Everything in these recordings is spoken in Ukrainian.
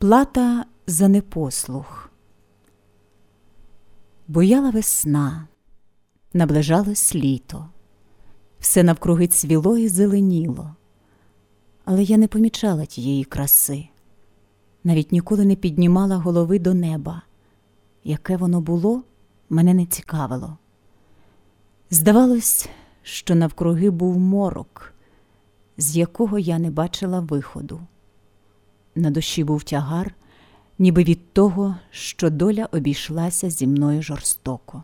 Плата за непослух. Буяла весна, наближалось літо. Все навкруги цвіло і зеленіло. Але я не помічала тієї краси. Навіть ніколи не піднімала голови до неба. Яке воно було, мене не цікавило. Здавалось, що навкруги був морок, з якого я не бачила виходу. На душі був тягар, ніби від того, що доля обійшлася зі мною жорстоко.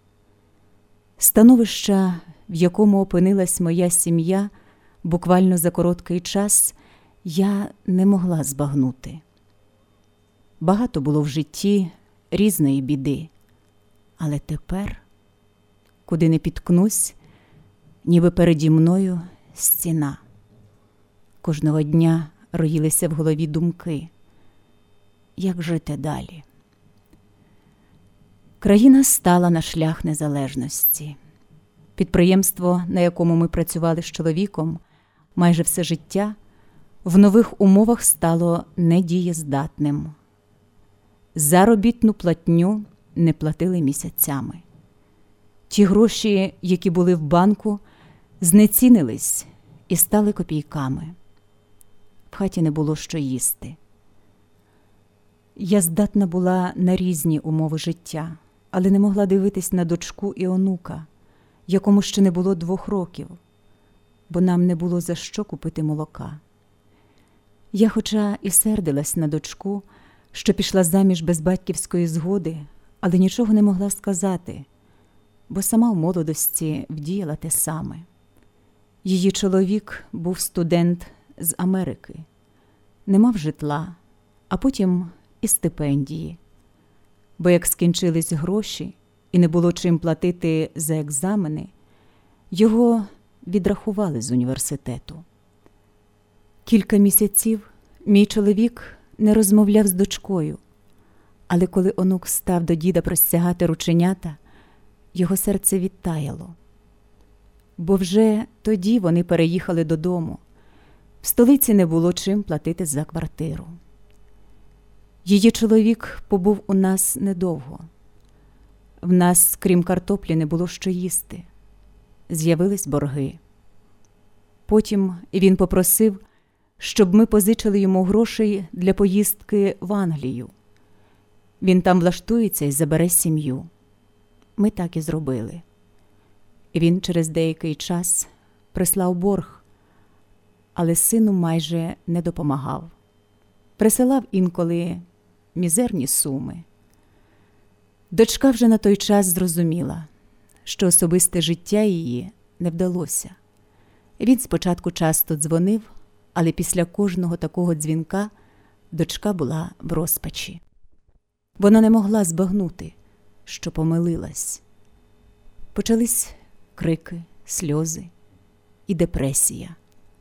Становище, в якому опинилась моя сім'я, буквально за короткий час, я не могла збагнути. Багато було в житті різної біди, але тепер, куди не підкнусь, ніби переді мною стіна. Кожного дня роїлися в голові думки. Як жити далі? Країна стала на шлях незалежності. Підприємство, на якому ми працювали з чоловіком майже все життя, в нових умовах стало недієздатним. Заробітну платню не платили місяцями. Ті гроші, які були в банку, знецінились і стали копійками. В хаті не було що їсти. Я здатна була на різні умови життя, але не могла дивитись на дочку і онука, якому ще не було 2 років, бо нам не було за що купити молока. Я хоча і сердилась на дочку, що пішла заміж без батьківської згоди, але нічого не могла сказати, бо сама в молодості вдіяла те саме. Її чоловік був студент з Америки, не мав житла, а потім і стипендії. Бо як скінчились гроші і не було чим платити за екзамени, його відрахували з університету. Кілька місяців мій чоловік не розмовляв з дочкою, але коли онук став до діда простягати рученята, його серце відтаяло. Бо вже тоді вони переїхали додому. В столиці не було чим платити за квартиру. Її чоловік побув у нас недовго. В нас, крім картоплі, не було що їсти. З'явились борги. Потім він попросив, щоб ми позичили йому грошей для поїздки в Англію. Він там влаштується і забере сім'ю. Ми так і зробили. Він через деякий час прислав борг, але сину майже не допомагав. Присилав інколи мізерні суми. Дочка вже на той час зрозуміла, що особисте життя її не вдалося. Він спочатку часто дзвонив, але після кожного такого дзвінка дочка була в розпачі. Вона не могла збагнути, що помилилась. Почались крики, сльози і депресія.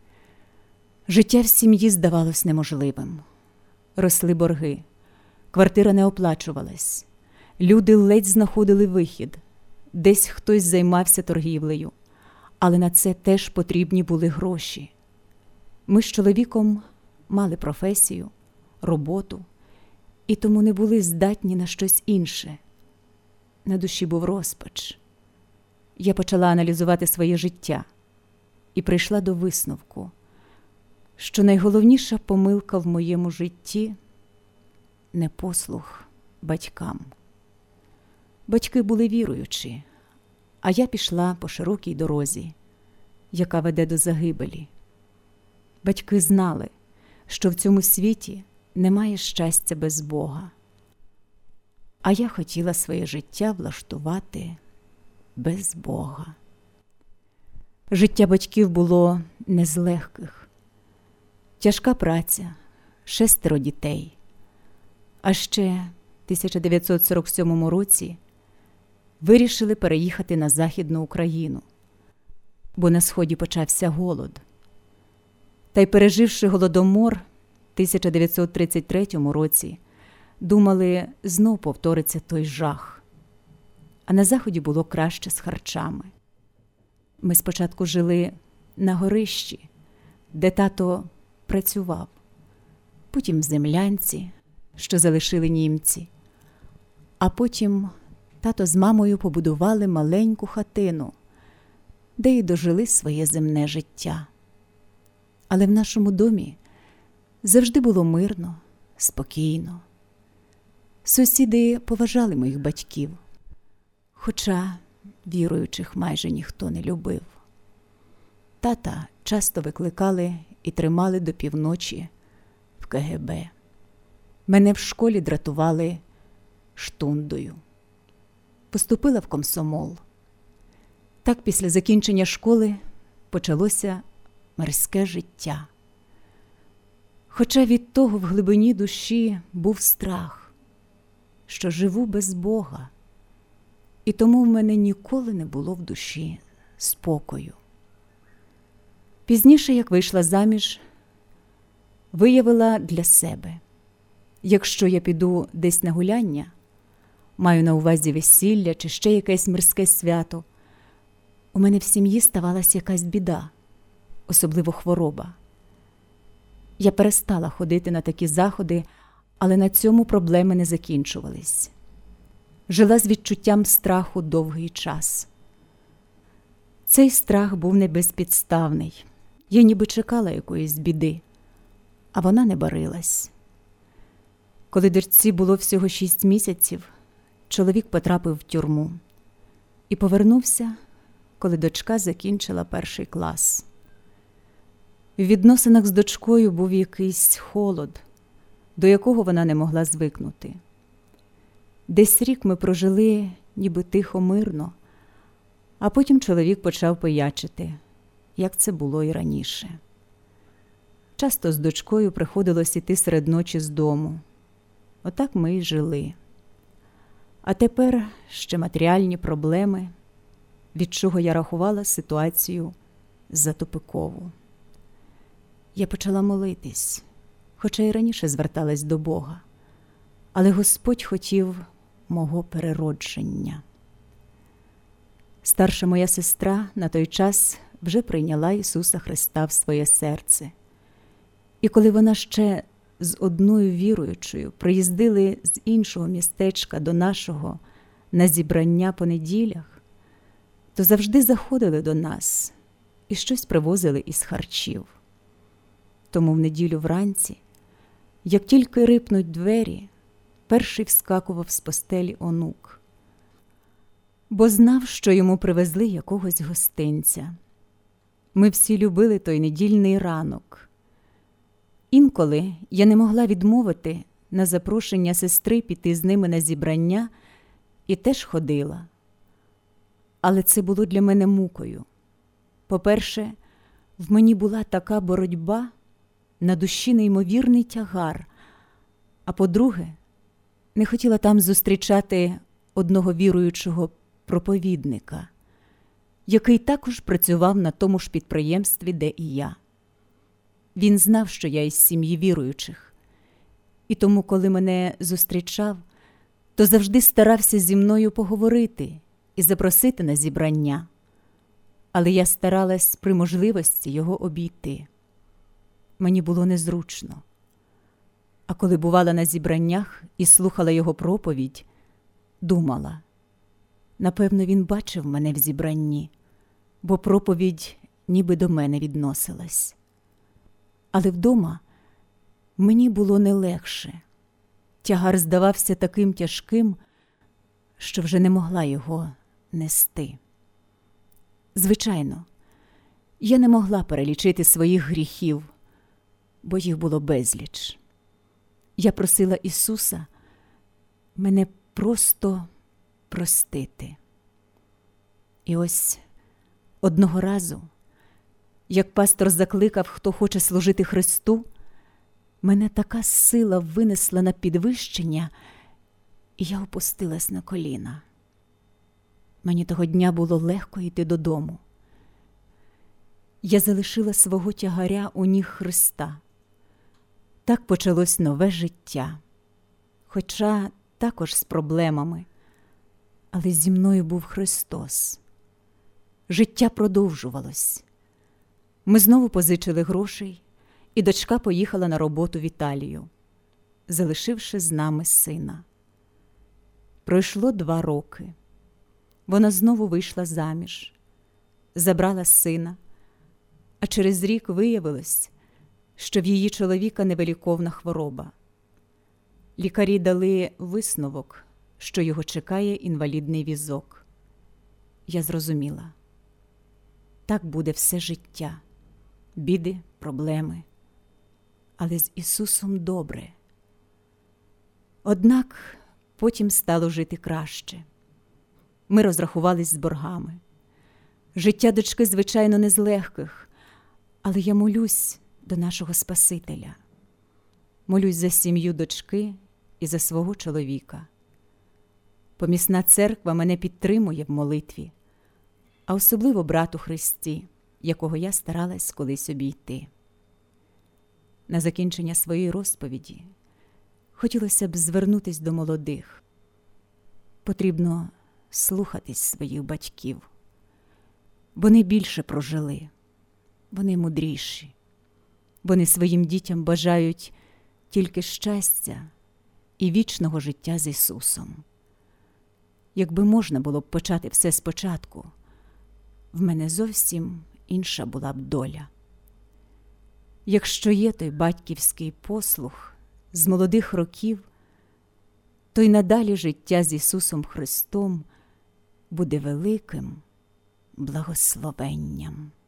Життя в сім'ї здавалось неможливим. Росли борги, квартира не оплачувалась, люди ледь знаходили вихід, десь хтось займався торгівлею, але на це теж потрібні були гроші. Ми з чоловіком мали професію, роботу, і тому не були здатні на щось інше. На душі був розпач. Я почала аналізувати своє життя і прийшла до висновку, що найголовніша помилка в моєму житті – непослух батькам. Батьки були віруючі, а я пішла по широкій дорозі, яка веде до загибелі. Батьки знали, що в цьому світі немає щастя без Бога. А я хотіла своє життя влаштувати без Бога. Життя батьків було не з легких. Тяжка праця, 6 дітей. А ще в 1947 році вирішили переїхати на Західну Україну, бо на Сході почався голод. Та й переживши Голодомор в 1933 році, думали, знов повториться той жах. А на Заході було краще з харчами. Ми спочатку жили на горищі, де тато працював, потім в землянці, що залишили німці. А потім тато з мамою побудували маленьку хатину, де й дожили своє земне життя. Але в нашому домі завжди було мирно, спокійно. Сусіди поважали моїх батьків, хоча віруючих майже ніхто не любив. Тата часто викликали і тримали до півночі в КГБ. Мене в школі дратували штундою. Поступила в комсомол. Так після закінчення школи почалося мирське життя. Хоча від того в глибині душі був страх, що живу без Бога, і тому в мене ніколи не було в душі спокою. Пізніше, як вийшла заміж, виявила для себе: якщо я піду десь на гуляння, маю на увазі весілля чи ще якесь мирське свято, у мене в сім'ї ставалася якась біда, особливо хвороба. Я перестала ходити на такі заходи, але на цьому проблеми не закінчувались. Жила з відчуттям страху довгий час. Цей страх був не безпідставний. Я ніби чекала якоїсь біди, а вона не барилась. Коли дочці було всього 6 місяців, чоловік потрапив в тюрму і повернувся, коли дочка закінчила 1 клас. В відносинах з дочкою був якийсь холод, до якого вона не могла звикнути. Десь рік ми прожили ніби тихо-мирно, а потім чоловік почав пиячити, як це було і раніше. Часто з дочкою приходилось іти серед ночі з дому. Отак ми й жили. А тепер ще матеріальні проблеми, від чого я рахувала ситуацію за тупикову. Я почала молитись, хоча й раніше зверталась до Бога, але Господь хотів мого переродження. Старша моя сестра на той час вже прийняла Ісуса Христа в своє серце. І коли вона ще з одною віруючою приїздили з іншого містечка до нашого на зібрання по неділях, то завжди заходили до нас і щось привозили із харчів. Тому в неділю вранці, як тільки рипнуть двері, перший вскакував з постелі онук, бо знав, що йому привезли якогось гостинця. Ми всі любили той недільний ранок. Інколи я не могла відмовити на запрошення сестри піти з ними на зібрання і теж ходила. Але це було для мене мукою. По-перше, в мені була така боротьба, на душі неймовірний тягар, а по-друге, не хотіла там зустрічати одного віруючого проповідника, який також працював на тому ж підприємстві, де і я. Він знав, що я із сім'ї віруючих, і тому, коли мене зустрічав, то завжди старався зі мною поговорити і запросити на зібрання. Але я старалась при можливості його обійти. Мені було незручно. А коли бувала на зібраннях і слухала його проповідь, думала: напевно, він бачив мене в зібранні, бо проповідь ніби до мене відносилась. Але вдома мені було не легше. Тягар здавався таким тяжким, що вже не могла його нести. Звичайно, я не могла перелічити своїх гріхів, бо їх було безліч. Я просила Ісуса мене просто простити. І ось одного разу, як пастор закликав, хто хоче служити Христу, мене така сила винесла на підвищення, і я опустилась на коліна. Мені того дня було легко йти додому. Я залишила свого тягаря у ніг Христа. Так почалось нове життя. Хоча також з проблемами. Але зі мною був Христос. Життя продовжувалось. Ми знову позичили грошей, і дочка поїхала на роботу в Італію. залишивши з нами сина. Пройшло 2 роки. Вона знову вийшла заміж, забрала сина, а через рік виявилось, що в її чоловіка невиліковна хвороба. Лікарі дали висновок, що його чекає інвалідний візок. Я зрозуміла. Так буде все життя. Біди, проблеми. Але з Ісусом добре. Однак потім стало жити краще. Ми розрахувались з боргами. Життя дочки, звичайно, не з легких, але я молюсь до нашого Спасителя. Молюсь за сім'ю дочки і за свого чоловіка. Помісна церква мене підтримує в молитві, а особливо брат у Христі, якого я старалась колись обійти. На закінчення своєї розповіді хотілося б звернутись до молодих. Потрібно слухатись своїх батьків. Вони більше прожили, вони мудріші. Вони своїм дітям бажають тільки щастя і вічного життя з Ісусом. Якби можна було б почати все спочатку, в мене зовсім інша була б доля. Якщо є той батьківський послух з молодих років, то й надалі життя з Ісусом Христом буде великим благословенням.